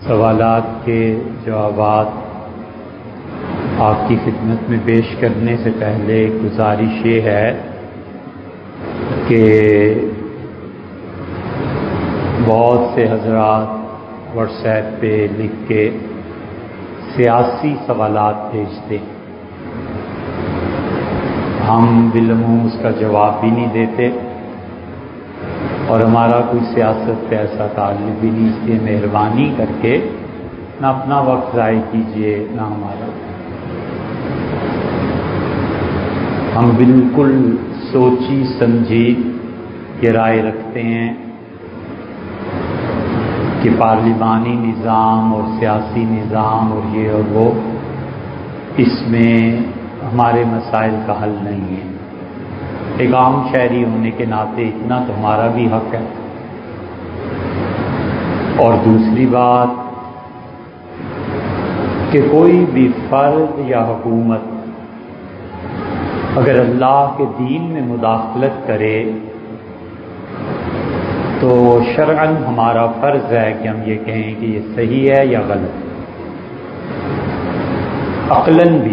سوالات کے جوابات آپ کی خدمت میں پیش کرنے سے پہلے گزارش یہ ہے کہ بہت سے حضرات واٹس ایپ پہ لکھ کے سیاسی سوالات بھیجتے ہیں، ہم بالعموم اس کا جواب بھی نہیں دیتے اور ہمارا کوئی سیاست پہ ایسا تعلق بھی نہیں، اس لیے مہربانی کر کے نہ اپنا وقت ضائع کیجیے نہ ہمارا۔ ہم بالکل سوچی سمجھی یہ رائے رکھتے ہیں کہ پارلیمانی نظام اور سیاسی نظام اور یہ اور وہ، اس میں ہمارے مسائل کا حل نہیں ہے۔ ایک عام شہری ہونے کے ناطے اتنا تو ہمارا بھی حق ہے۔ اور دوسری بات کہ کوئی بھی فرد یا حکومت اگر اللہ کے دین میں مداخلت کرے تو شرعاً ہمارا فرض ہے کہ ہم یہ کہیں کہ یہ صحیح ہے یا غلط، عقلاً بھی،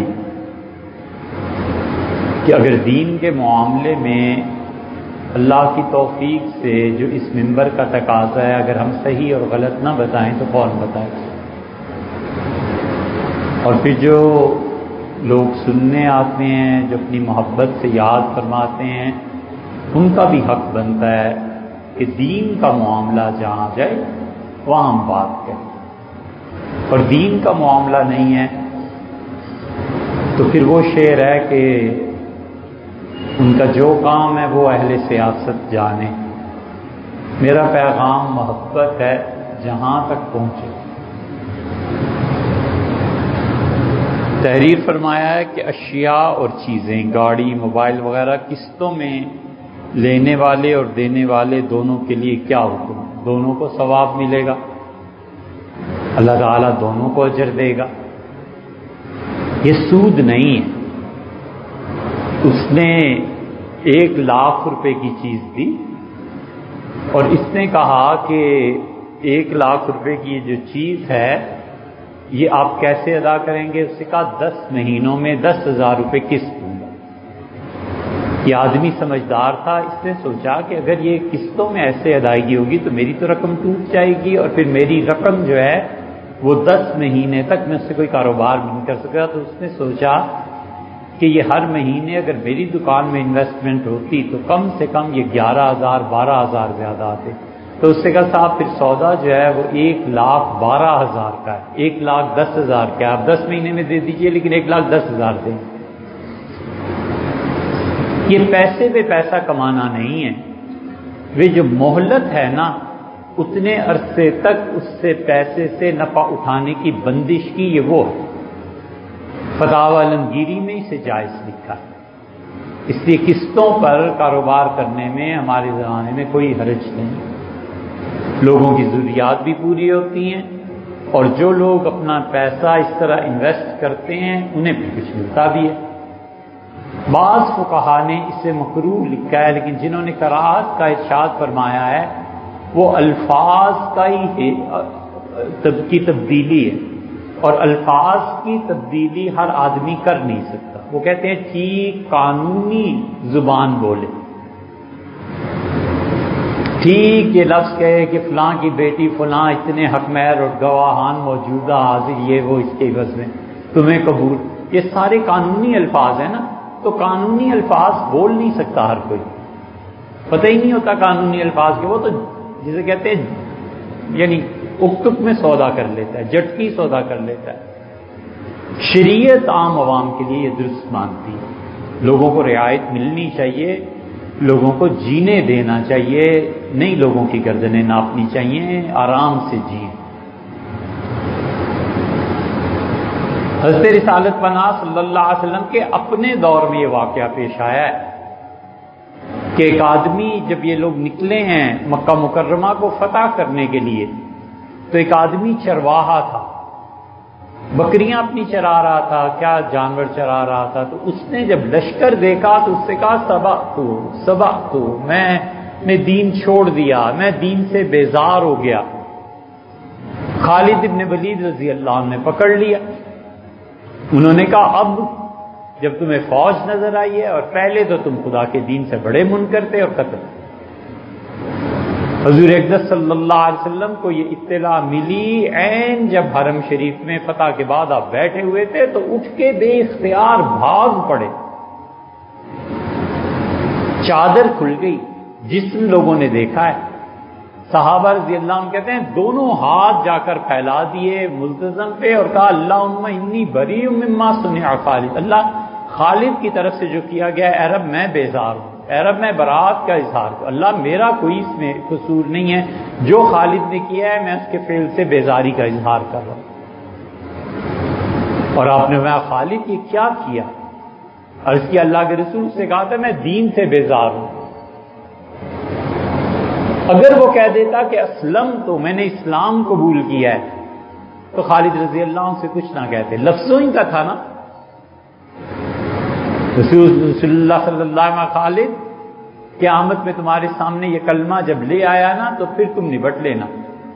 کہ اگر دین کے معاملے میں اللہ کی توفیق سے جو اس منبر کا تقاضا ہے، اگر ہم صحیح اور غلط نہ بتائیں تو فوراً بتائیں۔ اور پھر جو لوگ سننے آتے ہیں، جو اپنی محبت سے یاد فرماتے ہیں، ان کا بھی حق بنتا ہے کہ دین کا معاملہ جہاں جائے وہاں ہم بات کریں، اور دین کا معاملہ نہیں ہے تو پھر وہ شعر ہے کہ ان کا جو کام ہے وہ اہل سیاست جانے۔ میرا پیغام محبت ہے، جہاں تک پہنچے۔ تحریر فرمایا ہے کہ اشیاء اور چیزیں، گاڑی، موبائل وغیرہ قسطوں میں لینے والے اور دینے والے دونوں کے لیے کیا حکم ہے؟ دونوں کو ثواب ملے گا، اللہ تعالیٰ دونوں کو اجر دے گا۔ یہ سود نہیں ہے۔ اس نے 1,00,000 روپے کی چیز دی اور اس نے کہا کہ 1,00,000 روپے کی جو چیز ہے یہ آپ کیسے ادا کریں گے؟ اس نے کہا 10 مہینوں میں 10,000 روپے قسط دوں گا۔ یہ آدمی سمجھدار تھا، اس نے سوچا کہ اگر یہ قسطوں میں ایسے ادائیگی ہوگی تو میری تو رقم ٹوٹ جائے گی اور پھر میری رقم جو ہے وہ 10 مہینے تک میں اس سے کوئی کاروبار نہیں کر سکا۔ تو اس نے سوچا کہ یہ ہر مہینے اگر میری دکان میں انویسٹمنٹ ہوتی تو کم سے کم یہ 11,000 12,000 زیادہ آتے۔ تو اس سے کہا صاحب پھر سودا جو ہے وہ 1,12,000 کا ہے، 1,10,000 کا، آپ 10 مہینے میں دے دیجئے لیکن 1,10,000 دیں۔ یہ پیسے پہ پیسہ کمانا نہیں ہے، وہ جو مہلت ہے نا اتنے عرصے تک اس سے پیسے سے نفع اٹھانے کی بندش کی، یہ وہ فتاوی عالمگیری میں اسے جائز لکھا ہے۔ اس لیے قسطوں پر کاروبار کرنے میں ہمارے زمانے میں کوئی حرج نہیں، لوگوں کی ضروریات بھی پوری ہوتی ہیں اور جو لوگ اپنا پیسہ اس طرح انویسٹ کرتے ہیں انہیں بھی کچھ ملتا بھی ہے۔ بعض فقہا نے اسے مکروہ لکھا ہے، لیکن جنہوں نے کراہت کا ارشاد فرمایا ہے وہ الفاظ کا ہی کی تبدیلی ہے، اور الفاظ کی تبدیلی ہر آدمی کر نہیں سکتا۔ وہ کہتے ہیں ٹھیک قانونی زبان بولے، ٹھیک یہ لفظ کہے کہ فلاں کی بیٹی فلاں اتنے حق مہر اور گواہان موجودہ حاضر یہ وہ اس کے عوض میں تمہیں قبول، یہ سارے قانونی الفاظ ہیں نا، تو قانونی الفاظ بول نہیں سکتا ہر کوئی، پتہ ہی نہیں ہوتا قانونی الفاظ کے، وہ تو جسے کہتے ہیں یعنی اکتک میں سودا کر لیتا ہے، جٹکی سودا کر لیتا ہے۔ شریعت عام عوام کے لیے یہ درست مانتی ہے، لوگوں کو رعایت ملنی چاہیے، لوگوں کو جینے دینا چاہیے، نہیں لوگوں کی گردنیں ناپنی چاہیے، آرام سے جییں۔ حضرت رسالت پناہ صلی اللہ علیہ وسلم کے اپنے دور میں یہ واقعہ پیش آیا ہے کہ ایک آدمی جب یہ لوگ نکلے ہیں مکہ مکرمہ کو فتح کرنے کے لیے تو ایک آدمی چرواہا تھا، بکریاں اپنی چرا رہا تھا، کیا جانور چرا رہا تھا، تو اس نے جب لشکر دیکھا تو اس سے کہا سبقتو، میں نے دین چھوڑ دیا، میں دین سے بیزار ہو گیا، خالد ابن ولید رضی اللہ عنہ نے پکڑ لیا. انہوں نے کہا اب جب تمہیں فوج نظر آئی ہے اور پہلے تو تم خدا کے دین سے بڑے منکر تھے اور قتل. حضور اقدس صلی اللہ علیہ وسلم کو یہ اطلاع ملی عین جب حرم شریف میں فتح کے بعد آپ بیٹھے ہوئے تھے تو اٹھ کے بے اختیار بھاگ پڑے. چادر کھل گئی، جسم لوگوں نے دیکھا ہے. صحابہ رضی اللہ عنہ کہتے ہیں دونوں ہاتھ جا کر پھیلا دیے ملتزم پہ اور کہا اللہم انی بریء مما صنع خالد، اللہ خالد کی طرف سے جو کیا گیا ہے اے رب میں بیزار ہوں، اے رب میں برات کا اظہار کروں، اللہ میرا کوئی اس میں قصور نہیں ہے، جو خالد نے کیا ہے میں اس کے فعل سے بیزاری کا اظہار کر رہا ہوں. اور آپ نے فرمایا خالد یہ کیا کیا؟ عرض کیا اللہ کے رسول سے کہا تھا میں دین سے بیزار ہوں. اگر وہ کہہ دیتا کہ اسلم تو میں نے اسلام قبول کیا ہے تو خالد رضی اللہ عنہ سے کچھ نہ کہتے، لفظوں ہی کا تھا نا. رسول اللہ صلی اللہ علیہ وسلم خالد قیامت میں تمہارے سامنے یہ کلمہ جب لے آیا نا تو پھر تم نبٹ لینا.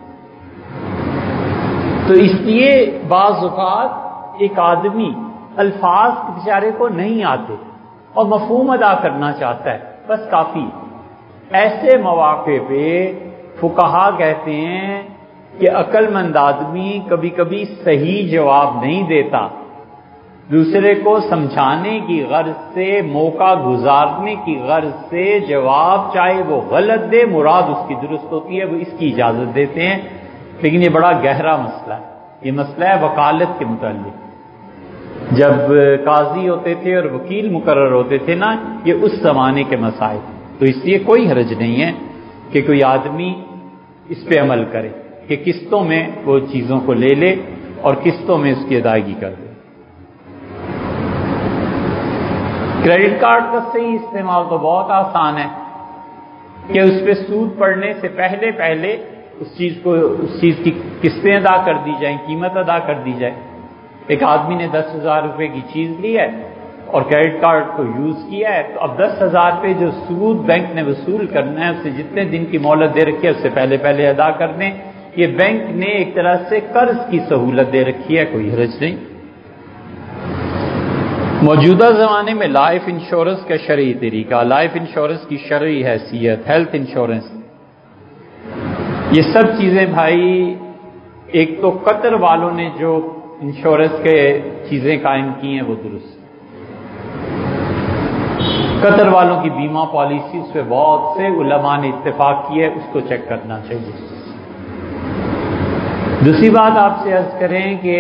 تو اس لیے بعض اوقات ایک آدمی الفاظ بیچارے کو نہیں آتے اور مفہوم ادا کرنا چاہتا ہے، بس کافی. ایسے مواقع پہ فقہا کہتے ہیں کہ عقل مند آدمی کبھی کبھی صحیح جواب نہیں دیتا، دوسرے کو سمجھانے کی غرض سے، موقع گزارنے کی غرض سے جواب چاہے وہ غلط دے، مراد اس کی درست ہوتی ہے، وہ اس کی اجازت دیتے ہیں. لیکن یہ بڑا گہرا مسئلہ ہے. یہ مسئلہ ہے وکالت کے متعلق. جب قاضی ہوتے تھے اور وکیل مقرر ہوتے تھے نا، یہ اس زمانے کے مسائل. تو اس لیے کوئی حرج نہیں ہے کہ کوئی آدمی اس پہ عمل کرے کہ قسطوں میں وہ چیزوں کو لے لے اور قسطوں میں اس کی ادائیگی کر دے. کریڈٹ کارڈ کا صحیح استعمال تو بہت آسان ہے کہ اس پہ سود پڑنے سے پہلے اس چیز کی قسطیں ادا کر دی جائیں، قیمت ادا کر دی جائے. ایک آدمی نے 10,000 روپے کی چیز لی ہے اور کریڈٹ کارڈ کو یوز کیا ہے، تو اب 10,000 روپے جو سود بینک نے وصول کرنا ہے اسے جتنے دن کی مہلت دے رکھی ہے اس سے پہلے ادا کر دیں. یہ بینک نے ایک طرح سے قرض کی سہولت دے رکھی ہے، کوئی حرج نہیں. موجودہ زمانے میں لائف انشورنس کا شرعی طریقہ، لائف انشورنس کی شرعی حیثیت، ہیلتھ انشورنس، یہ سب چیزیں بھائی، ایک تو قطر والوں نے جو انشورنس کے چیزیں قائم کی ہیں وہ درست. قطر والوں کی بیمہ پالیسی اس پہ بہت سے علماء نے اتفاق کی ہے، اس کو چیک کرنا چاہیے. دوسری بات آپ سے عرض کریں کہ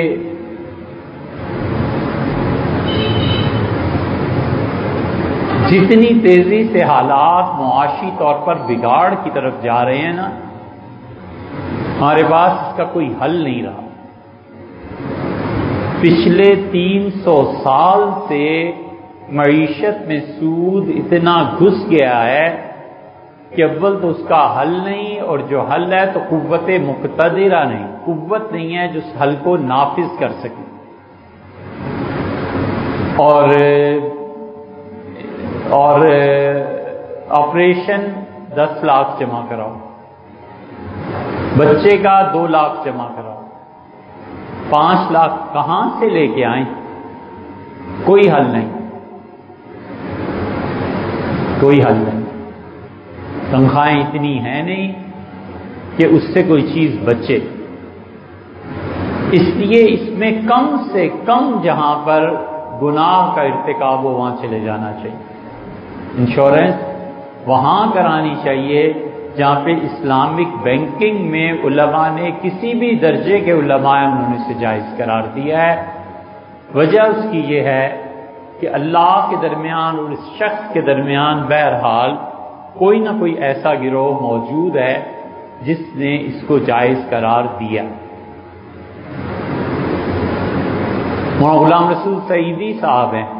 جتنی تیزی سے حالات معاشی طور پر بگاڑ کی طرف جا رہے ہیں نا، ہمارے پاس اس کا کوئی حل نہیں رہا. پچھلے 300 سال سے معیشت میں سود اتنا گھس گیا ہے کہ اول تو اس کا حل نہیں، اور جو حل ہے تو قوت مقتدرہ نہیں، قوت نہیں ہے جو اس حل کو نافذ کر سکے. اور آپریشن 10 لاکھ جمع کراؤ، بچے کا 2 لاکھ جمع کراؤ، 5 لاکھ کہاں سے لے کے آئیں؟ کوئی حل نہیں، کوئی حل نہیں. تنخواہیں اتنی ہیں نہیں کہ اس سے کوئی چیز بچے. اس لیے اس میں کم سے کم جہاں پر گناہ کا ارتکاب ہو وہاں چلے جانا چاہیے. انشورنس وہاں کرانی چاہیے جہاں پہ اسلامک بینکنگ میں علماء نے، کسی بھی درجے کے علماء انہوں نے اسے جائز قرار دیا ہے. وجہ اس کی یہ ہے کہ اللہ کے درمیان اور اس شخص کے درمیان بہرحال کوئی نہ کوئی ایسا گروہ موجود ہے جس نے اس کو جائز قرار دیا. مولانا غلام رسول سعیدی صاحب ہیں،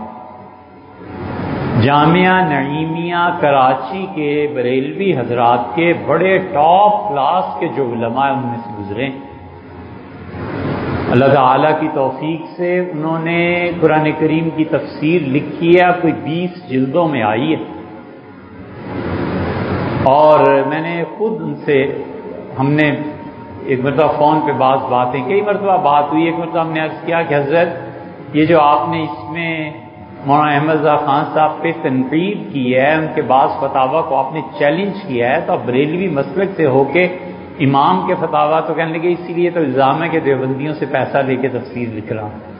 جامعہ نعیمیہ کراچی کے بریلوی حضرات کے بڑے ٹاپ کلاس کے جو علماء ان میں سے گزرے. اللہ تعالیٰ کی توفیق سے انہوں نے قرآن کریم کی تفسیر لکھی ہے، کوئی 20 جلدوں میں آئی ہے. اور میں نے خود ان سے، ہم نے ایک مرتبہ فون پہ باتیں کئی مرتبہ بات ہوئی. ایک مرتبہ ہم نے عرض کیا کہ حضرت یہ جو آپ نے اس میں مولانا احمد رضا خان صاحب پہ تنقید کی ہے، ان کے بعض فتاوا کو آپ نے چیلنج کیا ہے، تو اب بریلوی مسلک سے ہو کے امام کے فتاوا تو کہنے لگے اسی لیے تو الزام ہے کہ دیوبندیوں سے پیسہ لے کے تفسیر لکھ رہا ہوں.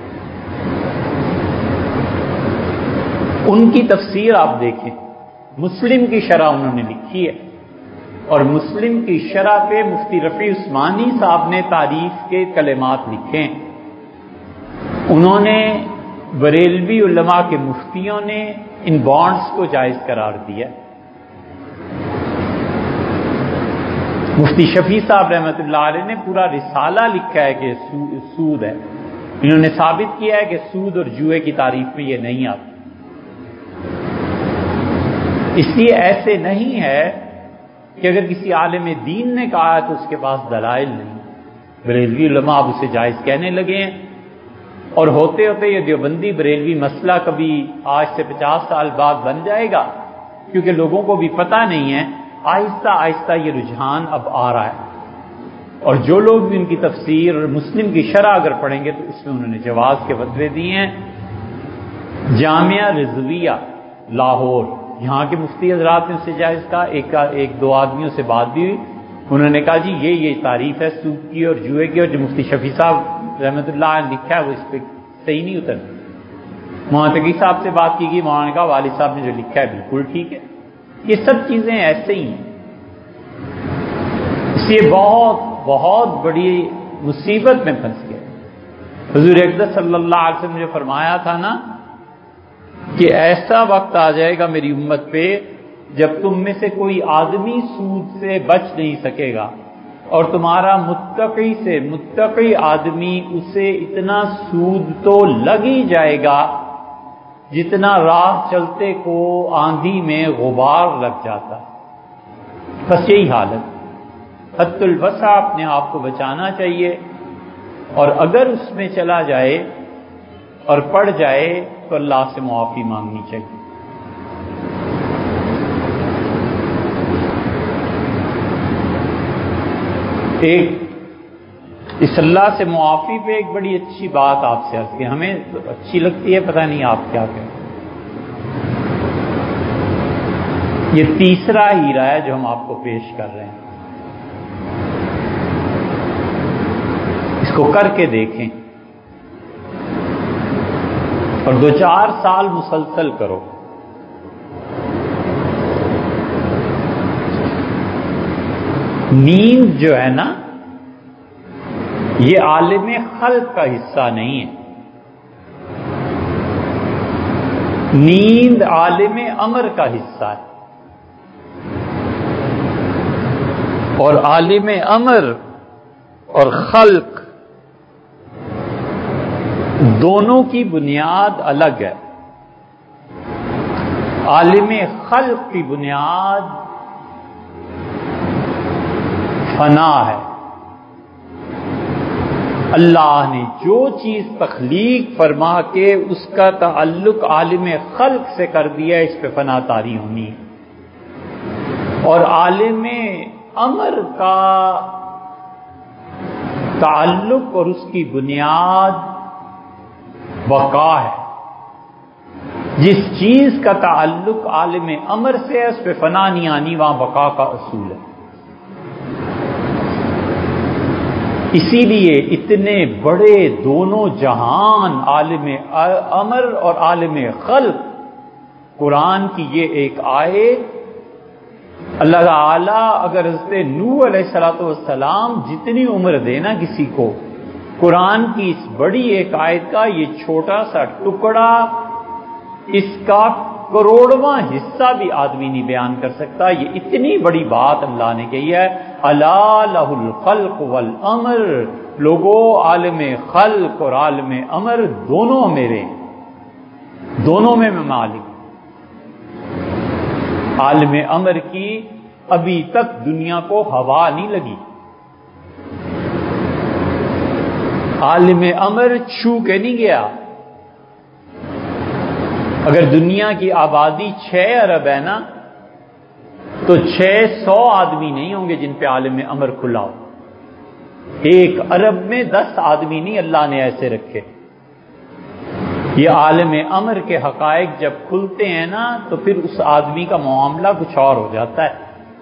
ان کی تفسیر آپ دیکھیں، مسلم کی شرح انہوں نے لکھی ہے، اور مسلم کی شرح پہ مفتی رفیع عثمانی صاحب نے تعریف کے کلمات لکھے ہیں. انہوں نے بریلوی علماء کے مفتیوں نے ان بانڈز کو جائز قرار دیا. مفتی شفیع صاحب رحمۃ اللہ علیہ نے پورا رسالہ لکھا ہے کہ سود ہے. انہوں نے ثابت کیا ہے کہ سود اور جوئے کی تعریف میں یہ نہیں آتا. اس لیے ایسے نہیں ہے کہ اگر کسی عالم دین نے کہا ہے تو اس کے پاس دلائل نہیں. بریلوی علماء اب اسے جائز کہنے لگے ہیں، اور ہوتے ہوتے یہ دیوبندی بریلوی مسئلہ کبھی آج سے 50 سال بعد بن جائے گا، کیونکہ لوگوں کو بھی پتہ نہیں ہے. آہستہ آہستہ یہ رجحان اب آ رہا ہے، اور جو لوگ بھی ان کی تفسیر اور مسلم کی شرح اگر پڑھیں گے تو اس میں انہوں نے جواز کے فتوے دیے ہیں. جامعہ رضویہ لاہور، یہاں کے مفتی حضرات نے اسے جائز کہا. ایک دو آدمیوں سے بات بھی ہوئی، انہوں نے کہا جی یہ تعریف ہے سود کی اور جوئے کی، اور جو مفتی شفیع صاحب رحمۃ اللہ علیہ نے لکھا ہے وہ اس پہ صحیح نہیں اتر. مولانا تقی صاحب سے بات کی گئی، مولانا نے کہا والد صاحب نے جو لکھا ہے بالکل ٹھیک ہے. یہ سب چیزیں ایسے ہی ہیں. اس لیے بہت بہت بڑی مصیبت میں پھنس گئے. حضور اقدس صلی اللہ علیہ وسلم نے جو فرمایا تھا نا کہ ایسا وقت آ جائے گا میری امت پہ جب تم میں سے کوئی آدمی سود سے بچ نہیں سکے گا، اور تمہارا متقی سے متقی آدمی اسے اتنا سود تو لگ ہی جائے گا جتنا راہ چلتے کو آندھی میں غبار لگ جاتا. بس یہی حالت. حد الوسع اپنے آپ کو بچانا چاہیے، اور اگر اس میں چلا جائے اور پڑ جائے تو اللہ سے معافی مانگنی چاہیے. ایک اس اللہ سے معافی پہ ایک بڑی اچھی بات آپ سے عرض کی، ہمیں اچھی لگتی ہے، پتہ نہیں آپ کیا کہیں. یہ تیسرا ہیرا ہے جو ہم آپ کو پیش کر رہے ہیں. اس کو کر کے دیکھیں اور 2-4 سال مسلسل کرو. نیند جو ہے نا یہ عالم خلق کا حصہ نہیں ہے. نیند عالم امر کا حصہ ہے، اور عالم امر اور خلق دونوں کی بنیاد الگ ہے. عالم خلق کی بنیاد فنا ہے. اللہ نے جو چیز تخلیق فرما کے اس کا تعلق عالم خلق سے کر دیا، اس پہ فنا طاری ہونی ہے. اور عالم امر کا تعلق اور اس کی بنیاد بقا ہے. جس چیز کا تعلق عالم امر سے ہے اس پہ فنا نہیں آنی، وہاں بقا کا اصول ہے. اسی لیے اتنے بڑے دونوں جہان عالم امر اور عالم خلق، قرآن کی یہ ایک آیت اللہ تعالی اگر حضرت نوح علیہ السلام جتنی عمر دینا کسی کو، قرآن کی اس بڑی ایک آیت کا یہ چھوٹا سا ٹکڑا، اس کا کروڑواں حصہ بھی آدمی نہیں بیان کر سکتا. یہ اتنی بڑی بات اللہ نے کہی ہے. الا لہ الخلق والامر، لوگوں عالم خلق اور عالم امر دونوں میرے، دونوں میں مالک. عالم امر کی ابھی تک دنیا کو ہوا نہیں لگی. عالم امر چھو کے نہیں گیا. اگر دنیا کی آبادی 6 ارب ہے نا تو 600 آدمی نہیں ہوں گے جن پہ عالم امر کھلا ہو. 1 ارب میں 10 آدمی نہیں اللہ نے ایسے رکھے. یہ عالم امر کے حقائق جب کھلتے ہیں نا تو پھر اس آدمی کا معاملہ کچھ اور ہو جاتا ہے.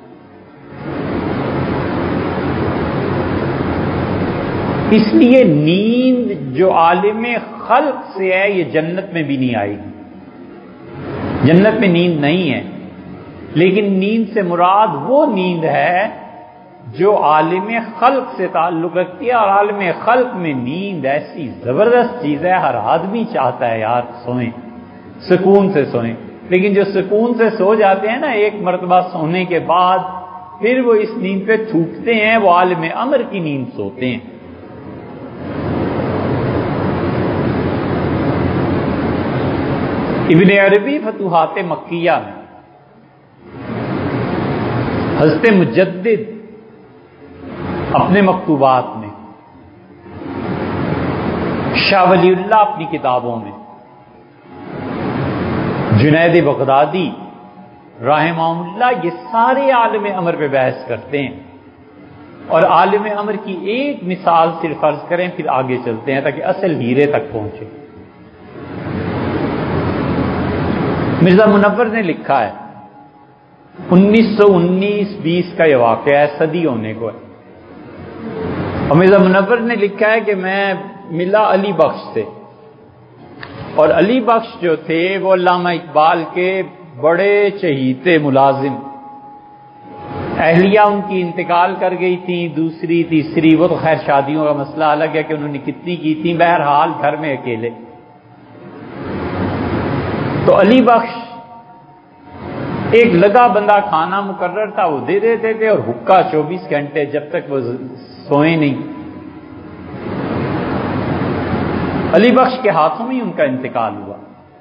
اس لیے نیند جو عالم خلق سے ہے یہ جنت میں بھی نہیں آئے گی. جنت میں نیند نہیں ہے، لیکن نیند سے مراد وہ نیند ہے جو عالم خلق سے تعلق رکھتی ہے. اور عالم خلق میں نیند ایسی زبردست چیز ہے، ہر آدمی چاہتا ہے یار سوئیں، سکون سے سوئیں. لیکن جو سکون سے سو جاتے ہیں نا ایک مرتبہ سونے کے بعد، پھر وہ اس نیند پہ تھوکتے ہیں، وہ عالم امر کی نیند سوتے ہیں. ابن عربی فتوحات مکیہ میں حضرت مجدد اپنے مکتوبات میں، شاہ ولی اللہ اپنی کتابوں میں، جنید بغدادی رحمہ اللہ، یہ سارے عالم امر پہ بحث کرتے ہیں. اور عالم امر کی ایک مثال صرف فرض کریں پھر آگے چلتے ہیں تاکہ اصل ہیرے تک پہنچے. مرزا منور نے لکھا ہے 1919-20 کا یہ واقعہ ہے، صدی ہونے کو ہے. اور مرزا منور نے لکھا ہے کہ میں ملا علی بخش سے، اور علی بخش جو تھے وہ علامہ اقبال کے بڑے چہیتے ملازم. اہلیہ ان کی انتقال کر گئی تھی، دوسری تیسری، وہ تو خیر شادیوں کا مسئلہ الگ ہے کہ انہوں نے کتنی کی تھی، بہرحال گھر میں اکیلے. تو علی بخش ایک لگا بندہ کھانا مقرر تھا وہ دے دیتے تھے، اور حکا 24 گھنٹے جب تک وہ سوئے نہیں. علی بخش کے ہاتھوں میں ان کا انتقال ہوا.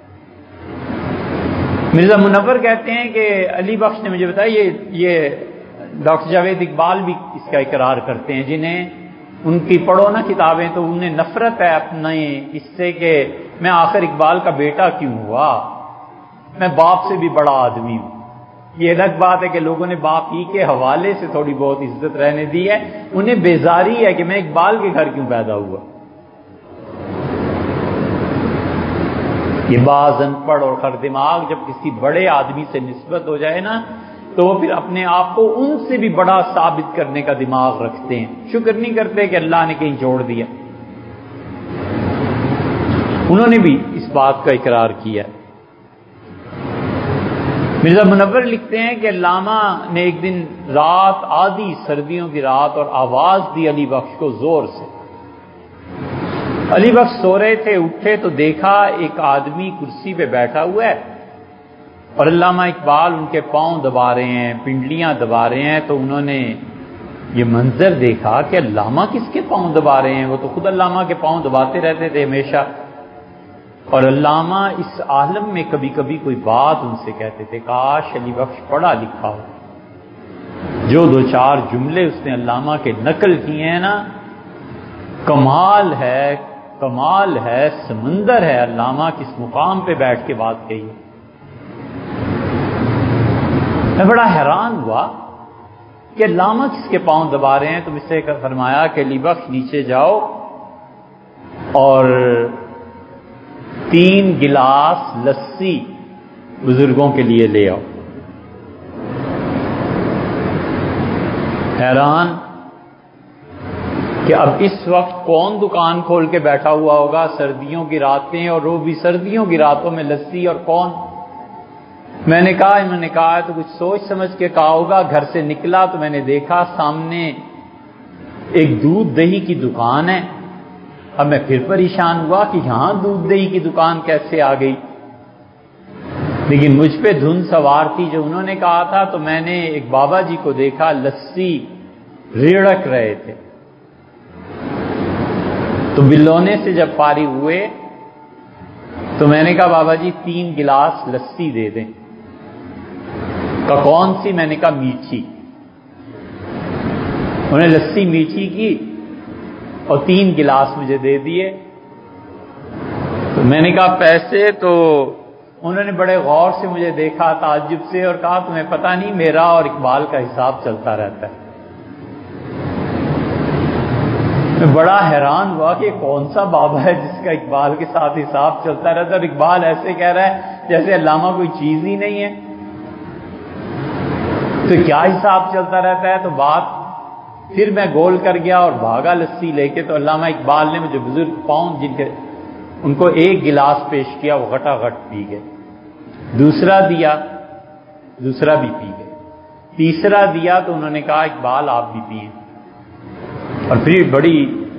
مرزا منور کہتے ہیں کہ علی بخش نے مجھے بتایا، یہ ڈاکٹر جاوید اقبال بھی اس کا اقرار کرتے ہیں، جنہیں ان کی پڑھو نا کتابیں تو انہیں نفرت ہے اپنے اس سے کہ میں آخر اقبال کا بیٹا کیوں ہوا، میں باپ سے بھی بڑا آدمی ہوں. یہ الگ بات ہے کہ لوگوں نے باپ ہی کے حوالے سے تھوڑی بہت عزت رہنے دی ہے، انہیں بیزاری ہے کہ میں اقبال کے گھر کیوں پیدا ہوا. یہ باز ان پڑھ اور خر دماغ جب کسی بڑے آدمی سے نسبت ہو جائے نا تو وہ پھر اپنے آپ کو ان سے بھی بڑا ثابت کرنے کا دماغ رکھتے ہیں، شکر نہیں کرتے کہ اللہ نے کہیں چھوڑ دیا. انہوں نے بھی اس بات کا اقرار کیا. مرزا منور لکھتے ہیں کہ علامہ نے ایک دن رات، آدھی سردیوں کی رات، اور آواز دی علی بخش کو زور سے. علی بخش سو رہے تھے، اٹھے تو دیکھا ایک آدمی کرسی پہ بیٹھا ہوا ہے اور علامہ اقبال ان کے پاؤں دبا رہے ہیں، پنڈلیاں دبا رہے ہیں. تو انہوں نے یہ منظر دیکھا کہ علامہ کس کے پاؤں دبا رہے ہیں، وہ تو خود علامہ کے پاؤں دباتے رہتے تھے ہمیشہ. اور علامہ اس عالم میں کبھی کبھی کوئی بات ان سے کہتے تھے، کاش علی بخش پڑھا لکھا ہو. جو 2-4 جملے اس نے علامہ کے نقل کیے ہیں نا، کمال ہے، کمال ہے، سمندر ہے علامہ کس مقام پہ بیٹھ کے بات کہی. میں بڑا حیران ہوا کہ علامہ کس کے پاؤں دبا رہے ہیں. تو مجھ سے فرمایا کہ علی بخش نیچے جاؤ اور 3 گلاس لسی بزرگوں کے لیے لے آؤ. حیران کہ اب اس وقت کون دکان کھول کے بیٹھا ہوا ہوگا، سردیوں کی راتیں، اور وہ بھی سردیوں کی راتوں میں لسی، اور کون. میں نے کہا، انہوں نے کہا تو کچھ سوچ سمجھ کے کہا ہوگا. گھر سے نکلا تو میں نے دیکھا سامنے ایک دودھ دہی کی دکان ہے. اب میں پھر پریشان ہوا کہ یہاں دودھ دہی کی دکان کیسے آ گئی، لیکن مجھ پہ دھن سوار تھی جو انہوں نے کہا تھا. تو میں نے ایک بابا جی کو دیکھا لسی ریڑک رہے تھے. تو بلونے سے جب فارغ ہوئے تو میں نے کہا بابا جی 3 گلاس لسی دے دیں. کہ کون سی؟ میں نے کہا میٹھی. انہیں لسی میٹھی کی اور 3 گلاس مجھے دے دیے. تو میں نے کہا پیسے؟ تو انہوں نے بڑے غور سے مجھے دیکھا تعجب سے اور کہا تمہیں پتہ نہیں میرا اور اقبال کا حساب چلتا رہتا ہے. میں بڑا حیران ہوا کہ کون سا بابا ہے جس کا اقبال کے ساتھ حساب چلتا رہتا ہے، اور اقبال ایسے کہہ رہا ہے جیسے علامہ کوئی چیز ہی نہیں ہے، تو کیا حساب چلتا رہتا ہے؟ تو بات پھر میں گول کر گیا اور بھاگا لسی لے کے، تو علامہ اقبال نے مجھے بزرگ پاؤں جن کے ان کو ایک گلاس پیش کیا، وہ گھٹا گھٹ پی گئے، دوسرا دیا، دوسرا بھی پی گئے، تیسرا دیا تو انہوں نے کہا اقبال آپ بھی پئیں، اور پھر بڑی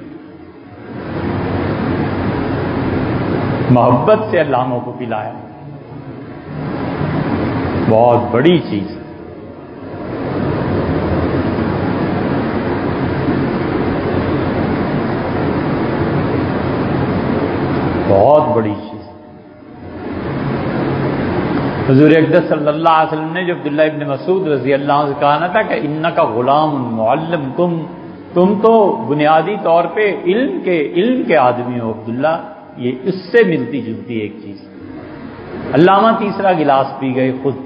محبت سے علاموں کو پلایا، بہت بڑی چیز، بہت بڑی چیز۔ حضور اقدس صلی اللہ علیہ وسلم نے جو عبداللہ ابن مسعود رضی اللہ عنہ سے کہا تھا کہ انک غلام معلم، تم تو بنیادی طور پہ علم کے آدمی ہو عبداللہ، یہ اس سے ملتی جلتی ایک چیز۔ علامہ تیسرا گلاس پی گئے خود،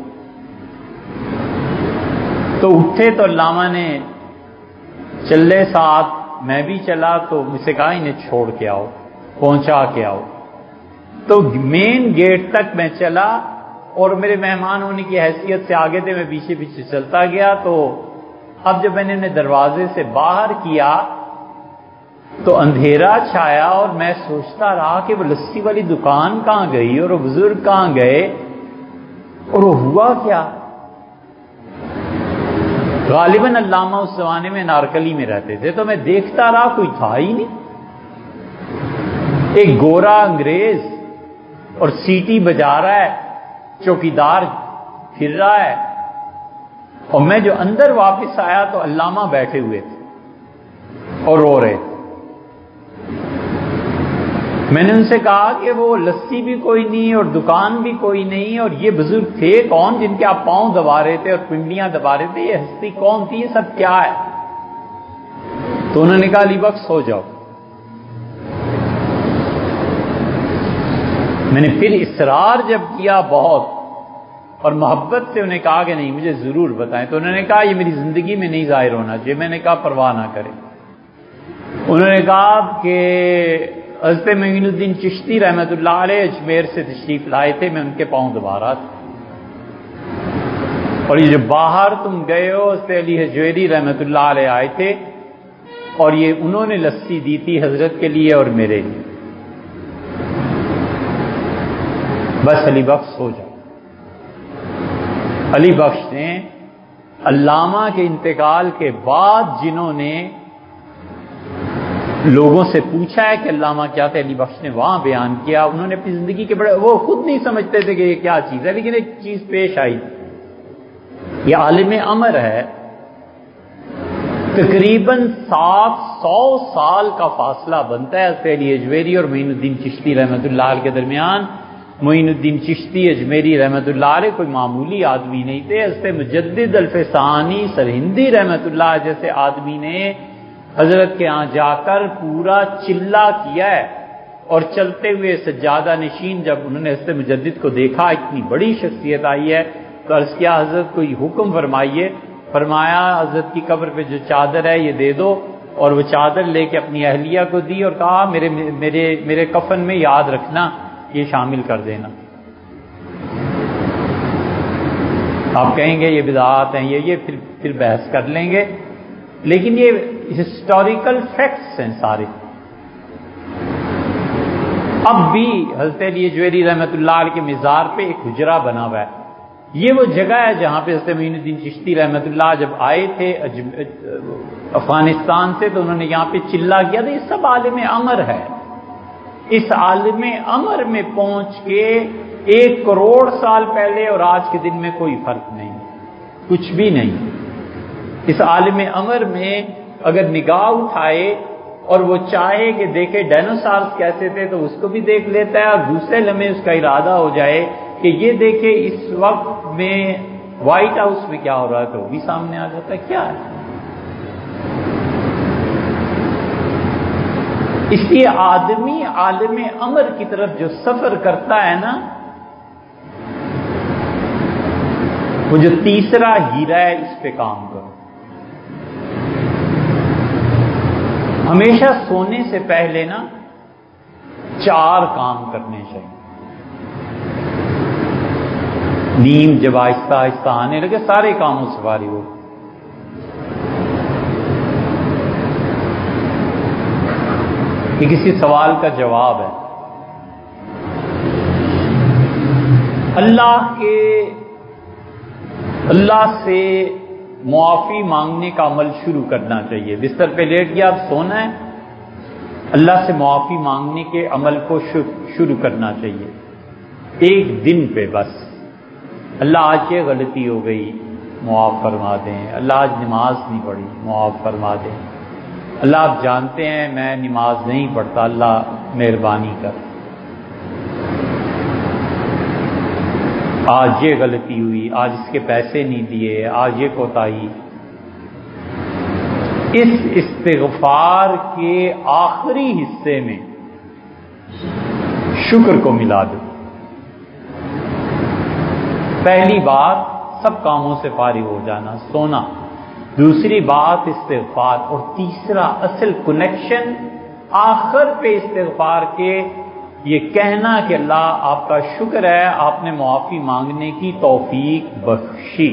تو اٹھے تو علامہ نے چلے ساتھ، میں بھی چلا، تو مجھ سے کہا انہیں چھوڑ کے آؤ، پہنچا کے آؤ، تو مین گیٹ تک میں چلا، اور میرے مہمان ہونے کی حیثیت سے آگے تھے، میں پیچھے پیچھے چلتا گیا، تو اب جب میں نے انہیں دروازے سے باہر کیا تو اندھیرا چھایا، اور میں سوچتا رہا کہ وہ لسی والی دکان کہاں گئی اور وہ بزرگ کہاں گئے اور وہ ہوا کیا۔ غالباً علامہ اس زمانے میں نارکلی میں رہتے تھے، تو میں دیکھتا رہا، کوئی تھا ہی نہیں، ایک گورا انگریز اور سیٹی بجا رہا ہے، چوکیدار پھر رہا ہے، اور میں جو اندر واپس آیا تو علامہ بیٹھے ہوئے تھے اور رو رہے تھے۔ میں نے ان سے کہا کہ وہ لسی بھی کوئی نہیں اور دکان بھی کوئی نہیں، اور یہ بزرگ تھے کون جن کے آپ پاؤں دبا رہے تھے اور پنڈلیاں دبا رہے تھے، یہ ہستی کون تھی، یہ سب کیا ہے؟ تو انہوں نے کہا علی بخش ہو جاؤ۔ میں نے پھر اصرار جب کیا بہت اور محبت سے انہیں کہا کہ نہیں مجھے ضرور بتائیں، تو انہوں نے کہا یہ میری زندگی میں نہیں ظاہر ہونا چاہیے۔ میں نے کہا پرواہ نہ کریں۔ انہوں نے کہا کہ حضرت معین الدین چشتی رحمۃ اللہ علیہ اجمیر سے تشریف لائے تھے، میں ان کے پاؤں دبا رہا تھا، اور یہ جو باہر تم گئے ہو حضرت علی حجویری رحمۃ اللہ علیہ آئے تھے، اور یہ انہوں نے لسی دی تھی حضرت کے لیے اور میرے لیے، بس علی بخش ہو جاؤ۔ علی بخش نے علامہ کے انتقال کے بعد جنہوں نے لوگوں سے پوچھا ہے کہ علامہ کیا تھے، علی بخش نے وہاں بیان کیا، انہوں نے اپنی زندگی کے بڑے، وہ خود نہیں سمجھتے تھے کہ یہ کیا چیز ہے، لیکن ایک چیز پیش آئی، یہ عالم امر ہے، تقریباً 700 سال کا فاصلہ بنتا ہے حضرت علی اجمیری اور معین الدین چشتی رحمۃ اللہ علیہ کے درمیان۔ معین الدین چشتی اجمیری رحمۃ اللہ علیہ کوئی معمولی آدمی نہیں تھے، حضرت مجدد الفسانی سرہندی رحمۃ اللہ جیسے آدمی نے حضرت کے ہاں جا کر پورا چلہ کیا ہے، اور چلتے ہوئے سجادہ نشین جب انہوں نے حضرت مجدد کو دیکھا، اتنی بڑی شخصیت آئی ہے، تو عرض کیا حضرت کوئی حکم فرمائیے، فرمایا حضرت کی قبر پہ جو چادر ہے یہ دے دو، اور وہ چادر لے کے اپنی اہلیہ کو دی اور کہا میرے کفن میں یاد رکھنا، یہ شامل کر دینا۔ آپ کہیں گے یہ بدعات ہیں، یہ پھر بحث کر لیں گے، لیکن یہ ہسٹوریکل فیکٹس ہیں سارے۔ اب بھی حضرت علی اجویری رحمۃ اللہ علیہ کے مزار پہ ایک حجرہ بنا ہوا ہے، یہ وہ جگہ ہے جہاں پہ حضرت معین الدین چشتی رحمۃ اللہ جب آئے تھے افغانستان سے، تو انہوں نے یہاں پہ چلہ کیا تھا۔ یہ سب عالم امر ہے، اس عالم امر میں پہنچ کے 1 کروڑ سال پہلے اور آج کے دن میں کوئی فرق نہیں، کچھ بھی نہیں۔ اس عالم امر میں اگر نگاہ اٹھائے اور وہ چاہے کہ دیکھے ڈائنوسارز کیسے تھے تو اس کو بھی دیکھ لیتا ہے، اور دوسرے لمحے اس کا ارادہ ہو جائے کہ یہ دیکھے اس وقت میں وائٹ ہاؤس میں کیا ہو رہا ہے، تو وہ بھی سامنے آ جاتا ہے کیا ہے۔ اس لیے آدمی عالم امر کی طرف جو سفر کرتا ہے نا، وہ جو تیسرا ہیرا ہے، اس پہ کام کرو۔ ہمیشہ سونے سے پہلے نا 4 کام کرنے چاہیے. نیند جب آہستہ آہستہ آنے لگے سارے کاموں سے فارغ ہو. یہ کسی سوال کا جواب ہے. اللہ سے معافی مانگنے کا عمل شروع کرنا چاہیے. بستر پہ لیٹ گیا، اب سونا ہے، اللہ سے معافی مانگنے کے عمل کو شروع کرنا چاہیے. ایک دن پہ بس اللہ آج یہ غلطی ہو گئی معاف فرما دیں، اللہ آج نماز نہیں پڑھی معاف فرما دیں، اللہ آپ جانتے ہیں میں نماز نہیں پڑھتا، اللہ مہربانی کر، آج یہ غلطی ہوئی، آج اس کے پیسے نہیں دیے، آج یہ کوتاہی. اس استغفار کے آخری حصے میں شکر کو ملا دو. پہلی بات سب کاموں سے فارغ ہو جانا، سونا. دوسری بات استغفار. اور تیسرا اصل کنیکشن آخر پہ استغفار کے یہ کہنا کہ اللہ آپ کا شکر ہے آپ نے معافی مانگنے کی توفیق بخشی.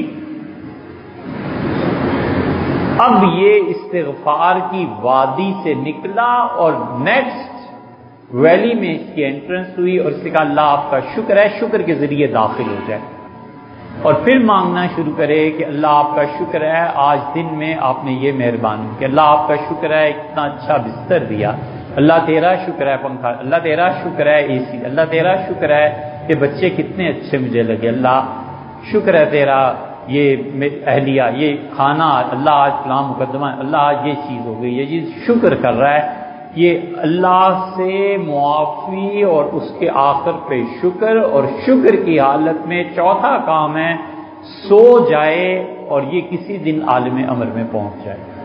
اب یہ استغفار کی وادی سے نکلا اور نیکسٹ ویلی میں اس کی انٹرنس ہوئی اور اس نے کہا اللہ آپ کا شکر ہے، شکر کے ذریعے داخل ہو جائے اور پھر مانگنا شروع کرے کہ اللہ آپ کا شکر ہے آج دن میں آپ نے یہ مہربانی کی، اللہ آپ کا شکر ہے اتنا اچھا بستر دیا، اللہ تیرا شکر ہے پنکھا، اللہ تیرا شکر ہے اے سی، اللہ تیرا شکر ہے کہ بچے کتنے اچھے مجھے لگے، اللہ شکر ہے تیرا یہ اہلیہ یہ کھانا، اللہ آج فلاں مقدمہ، اللہ آج یہ چیز ہو گئی، یہ چیز شکر کر رہا ہے. یہ اللہ سے معافی اور اس کے آخر پہ شکر، اور شکر کی حالت میں چوتھا کام ہے سو جائے اور یہ کسی دن عالم امر میں پہنچ جائے.